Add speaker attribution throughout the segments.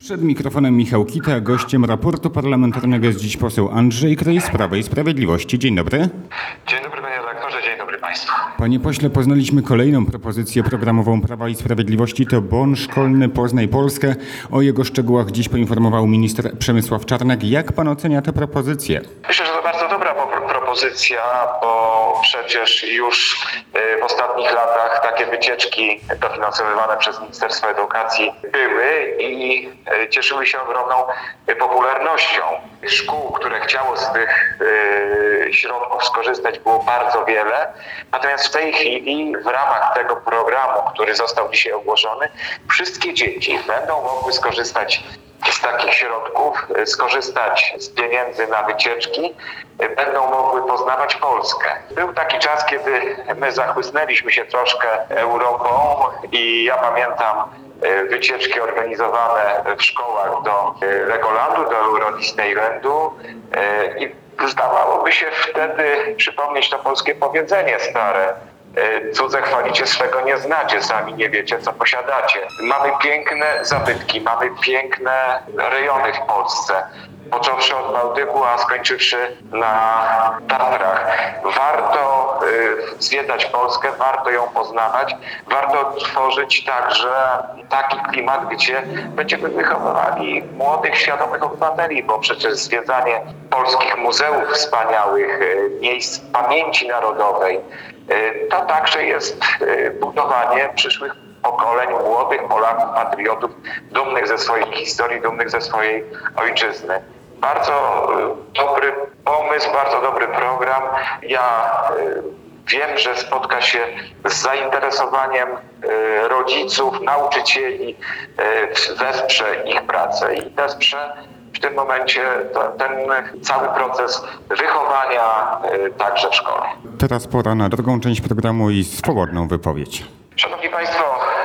Speaker 1: Przed mikrofonem Michał Kita, gościem raportu parlamentarnego jest dziś poseł Andrzej Kraj z Prawa i Sprawiedliwości. Dzień dobry.
Speaker 2: Dzień dobry panie redaktorze, dzień dobry państwu.
Speaker 1: Panie pośle, poznaliśmy kolejną propozycję programową Prawa i Sprawiedliwości. To bon szkolny Poznaj Polskę. O jego szczegółach dziś poinformował minister Przemysław Czarnek. Jak pan ocenia tę propozycję?
Speaker 2: Myślę, że to bardzo dobra propozycja, bo przecież już w ostatnich latach takie wycieczki dofinansowywane przez Ministerstwo Edukacji były i cieszyły się ogromną popularnością. Szkół, które chciało z tych środków skorzystać, było bardzo wiele. Natomiast w tej chwili w ramach tego programu, który został dzisiaj ogłoszony, wszystkie dzieci będą mogły skorzystać z takich środków, skorzystać z pieniędzy na wycieczki, będą mogły poznawać Polskę. Był taki czas, kiedy my zachłysnęliśmy się troszkę Europą i ja pamiętam wycieczki organizowane w szkołach do Legolandu, do Euro Disneylandu i zdawałoby się wtedy przypomnieć to polskie powiedzenie stare: cudze chwalicie, swego nie znacie, sami nie wiecie, co posiadacie. Mamy piękne zabytki, mamy piękne rejony w Polsce, począwszy od Bałtyku, a skończywszy na Tatrach. Warto zwiedzać Polskę, warto ją poznawać, warto tworzyć także taki klimat, gdzie będziemy wychowywali młodych, świadomych obywateli, bo przecież zwiedzanie polskich muzeów wspaniałych, miejsc pamięci narodowej, to także jest budowanie przyszłych pokoleń młodych Polaków, patriotów, dumnych ze swojej historii, dumnych ze swojej ojczyzny. Bardzo dobry pomysł, bardzo dobry program. Ja wiem, że spotka się z zainteresowaniem rodziców, nauczycieli, wesprze ich pracę i wesprze w tym momencie ten cały proces wychowania także w szkole.
Speaker 1: Teraz pora na drugą część programu i swobodną wypowiedź.
Speaker 2: Szanowni Państwo,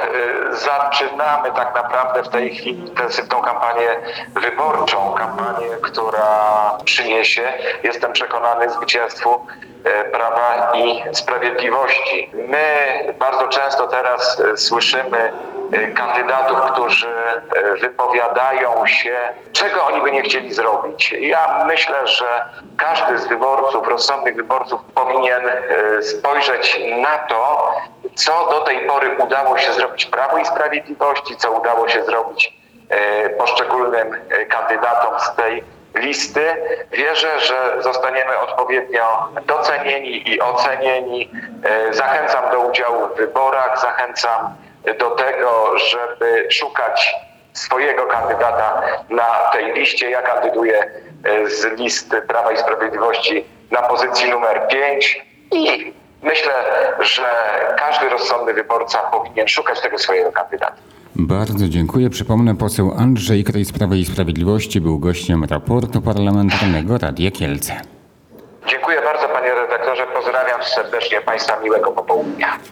Speaker 2: zaczynamy tak naprawdę w tej chwili intensywną kampanię wyborczą, kampanię, która przyniesie, jestem przekonany, zwycięstwu Prawa i Sprawiedliwości. My bardzo często teraz słyszymy kandydatów, którzy wypowiadają się, czego oni by nie chcieli zrobić. Ja myślę, że każdy z wyborców, rozsądnych wyborców powinien spojrzeć na to, co do tej pory udało się zrobić Prawu i Sprawiedliwości, co udało się zrobić poszczególnym kandydatom z tej listy. Wierzę, że zostaniemy odpowiednio docenieni i ocenieni. Zachęcam do udziału w wyborach, zachęcam do tego, żeby szukać swojego kandydata na tej liście. Ja kandyduję z listy Prawa i Sprawiedliwości na pozycji numer 5 i myślę, że każdy rozsądny wyborca powinien szukać tego swojego kandydata.
Speaker 1: Bardzo dziękuję. Przypomnę, poseł Andrzej Kraj z Prawa i Sprawiedliwości był gościem raportu parlamentarnego Radia Kielce.
Speaker 2: Dziękuję bardzo panie redaktorze. Pozdrawiam serdecznie państwa, miłego popołudnia.